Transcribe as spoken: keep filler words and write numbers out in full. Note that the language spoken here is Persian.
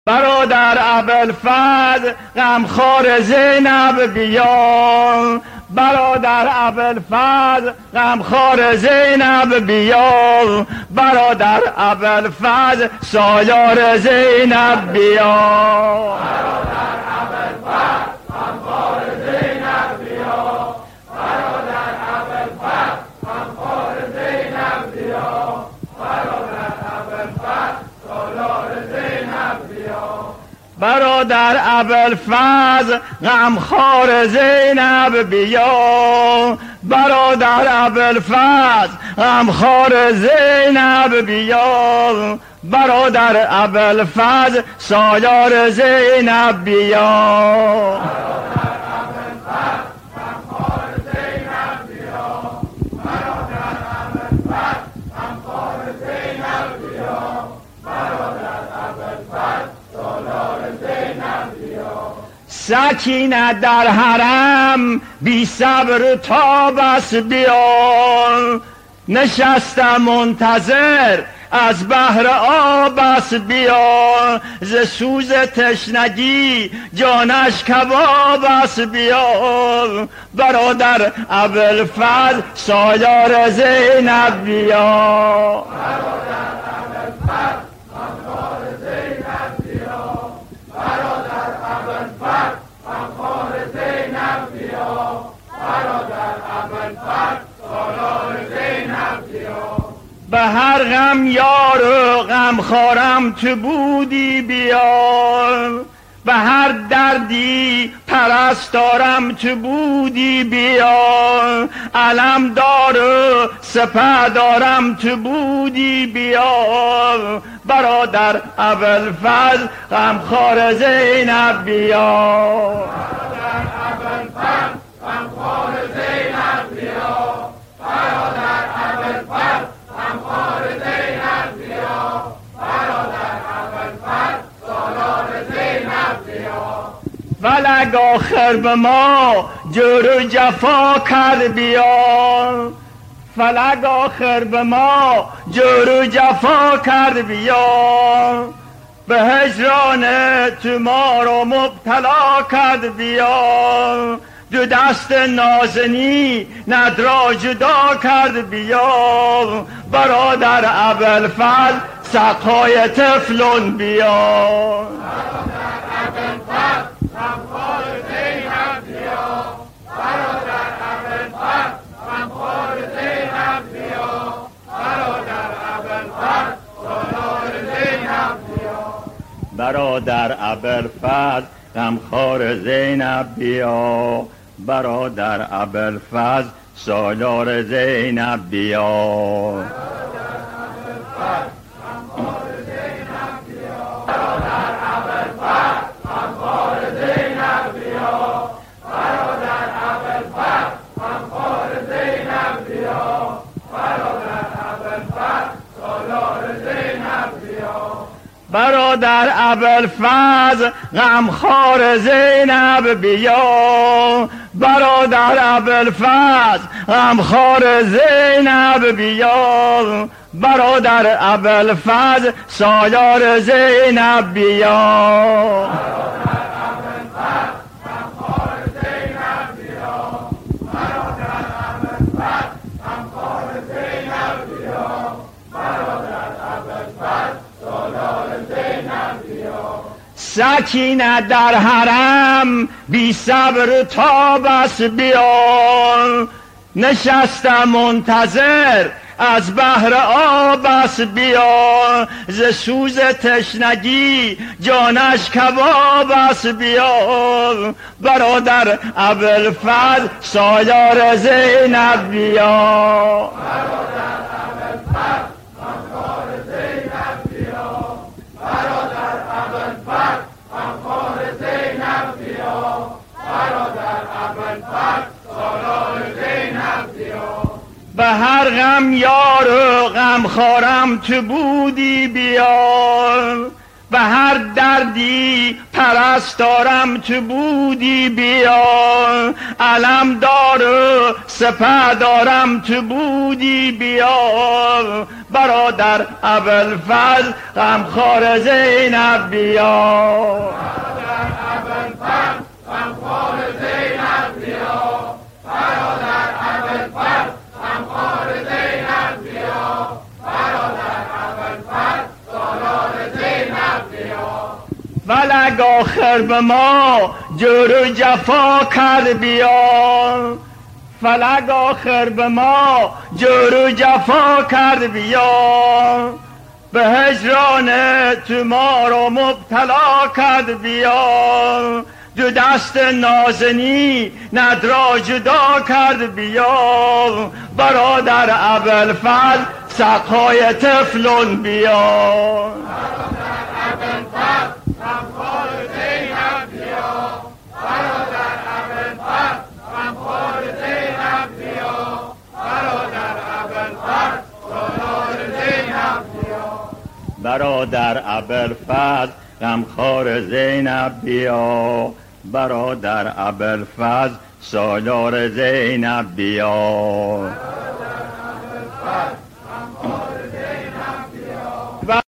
برادر ابوالفضل غمخوار زینب بیا، برادر ابوالفضل غمخوار زینب بیا، برادر ابوالفضل سالار زینب بیا، برادر ابوالفضل غمخوار زینب بیا، برادر ابوالفضل غمخوار زینب بیا، برادر ابوالفضل سالار زینب بیا، برادر ابوالفضل غمخوار زینب بیا، برادر ابوالفضل غمخوار زینب بیا، برادر ابوالفضل سالار زینب بیا، سکینه در حرم بی صبر تا بس بیا، نشستم منتظر از بحر آب بس بیا، ز سوز تشنگی جانش کباب بس بیا، برادر ابوالفضل سالار زینب بیا، به هر غم یار و غمخوارم تو بودی بیا، به هر دردی پرستارم تو بودی بیا، علم دار و سپه دارم تو بودی بیا، برادر ابوالفضل غمخوار زینب بیا، برادر ابوالفضل غمخوار زینب بیا، برادر ابوالفضل غمخوار زینب بیا، برادر ابوالفضل سالار زینب بیا، فلک آخر به ما جور و جفا کرد بیا، فلک آخر به ما جور و جفا کرد بیا، به هجران تو ما رو مبتلا کرد بیا، دو دست نازنی ندرا جدا کرد بیا، برادر ابوالفضل سقای طفلون بیا، برادر ابوالفضل غمخوار زینب بیا، برادر ابوالفضل غمخوار زینب بیا، برادر ابوالفضل سالار زینب بیا، برادر ابوالفضل غمخوار زینب بیا، برادر ابوالفضل سالار زینب بیا، برادر ابوالفضل غمخوار زینب بیا، برادر ابوالفضل غمخوار زینب بیا، برادر ابوالفضل سالار زینب بیا، سکینه در حرم بی صبر تا بس بیا، نشستم منتظر از بحر آب بس بیا، ز سوز تشنگی جانش کباب بس بیا، برادر ابوالفضل سالار زینب بیا، به هر غم یار و غمخوارم تو بودی بیا، به هر دردی پرستارم تو بودی بیا، علم دار و سپه دارم تو بودی بیا، برادر ابوالفضل غمخوار زینب بیا. فلک آخر به ما جور و جفا کرد بیا، فلک آخر به ما جور و جفا کرد بیا، به هجران تو ما رو مبتلا کرد بیا، دو دست نازنی ندرا جدا کرد بیا، برادر ابوالفضل سقای طفلون بیا. برادر ابوالفضل غمخوار زینب بیا، برادر ابوالفضل سالار زینب بیا.